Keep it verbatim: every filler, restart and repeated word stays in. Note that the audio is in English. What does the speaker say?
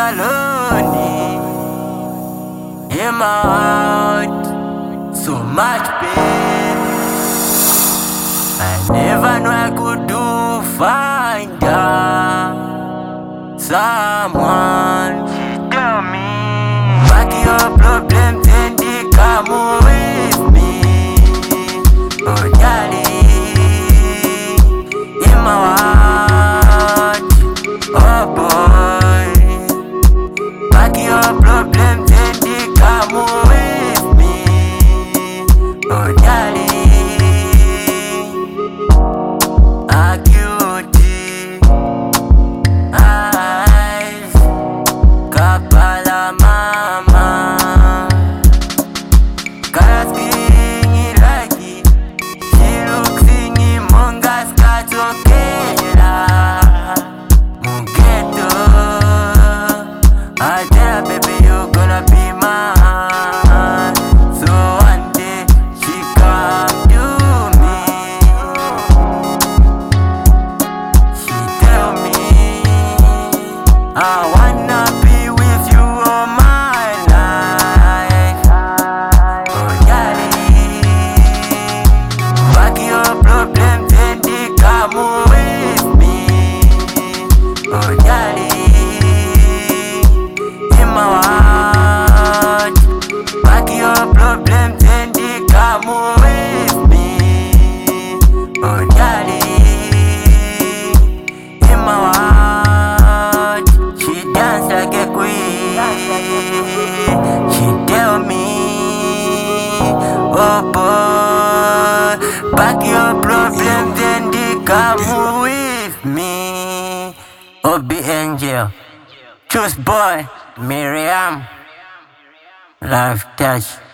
alone in my heart, so much pain. I never knew I could do find out someone. She tell me, back your problems and they come with me. Oh, darling, in my heart, oh boy, back your problems and they come with me. Oh, darling. I wanna be with you all my life. Oh, darling, back your problems and they come with me. Oh, darling, in my heart, back your problems and they come with me. Oh, darling, in my heart. Like a queen, she tell me, oh boy, back your problems and they come with me. Obi Angel, Choose Boy, Miriam, Life Touch.